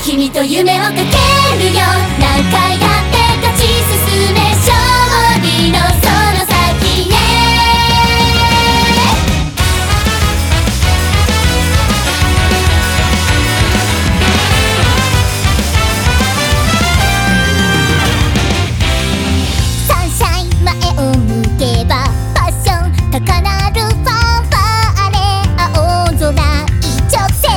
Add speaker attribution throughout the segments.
Speaker 1: 君と夢をかけるよ。何回だって勝ち進め、勝利のその先へ。サンシャイン前を向けばパッション高鳴るファンファーレ、青空一直線。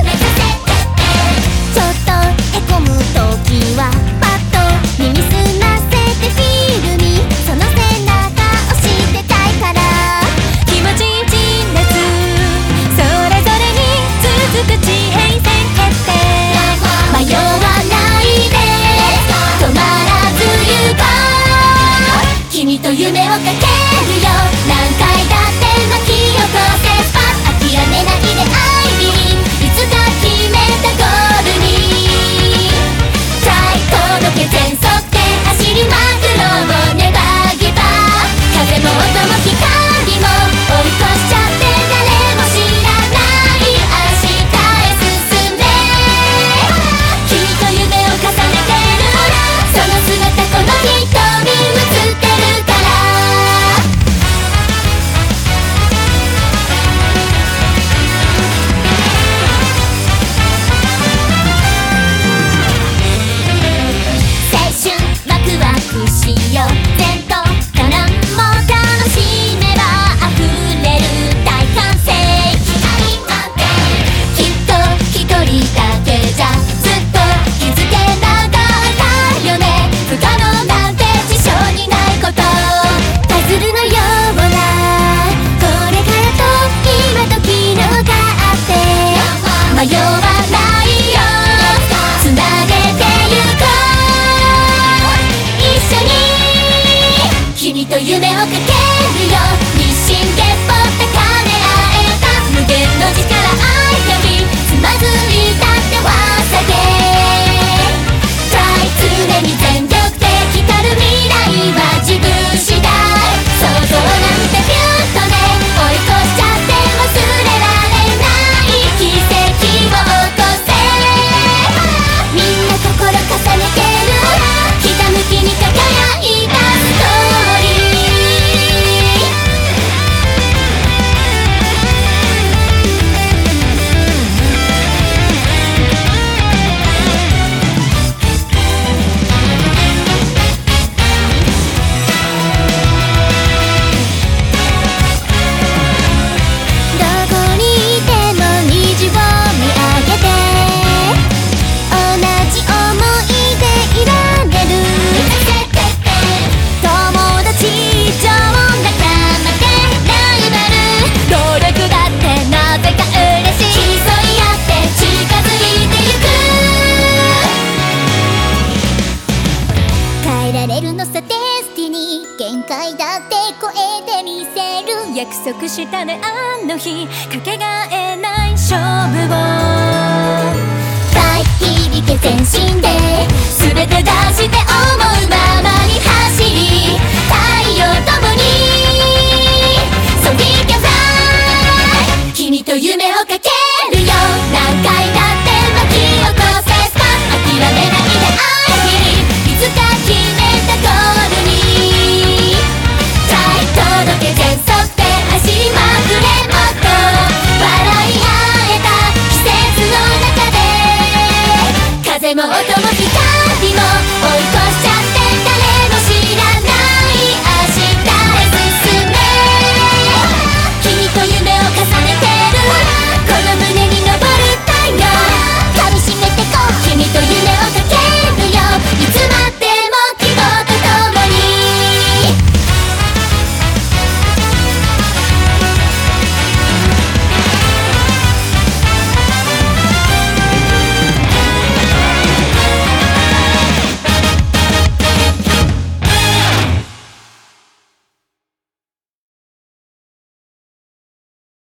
Speaker 1: ちょっとへこむ時はパッと耳澄ませてフィールにその背中押してたいから。気持ちいい陳列それぞれに続く地平線決定。迷わないで止まらず行こう。君と夢をかけるよ。何回だって巻き起こせスパッ。諦めないでI believe、いつか決めたゴールにトライ届け全速で走りまくろう。ネバーギブアップ。風も音も光も追い越しちゃって誰も知らない明日へ進め。君と夢を重ねてるその姿この瞳映ってるから。青春ワクワクしよう。前途からも楽しめば溢れる大歓声。きっと一人だけじゃずっと気づけなかったよね。不可能なんて事象にないこと。パズルのようなこれからと今時のがあって迷わないよ。つなげてゆこう一緒に。君と夢をかけるよ。日進月歩高め合えた無限の力愛よりつまずいたっては下げ。トライ常に全力で光る未来は自分次第。想像なんてビュートで追い越しちゃって忘れられない奇跡を起こせ。みんな心重ねてるひたむきに輝いたストーリー。どこにいても虹を見上げて同じ想いでいられる。友達以上仲間でライバル。努力だってなぜか嬉しい。競い合って近づいてゆく。変えられるのさデスティニー。限界だって超えてみせる。約束したねあの日かけがえない勝負を。響け全身で全て出して思うままに走り太陽ともに So we can fly。 君と夢をかけるよ。何回だって巻き起こせスパッ。諦めないでI believe、 いつか決めたゴールにトライ届け全速で走りまくれ。もっと笑い合えた季節の中で風も音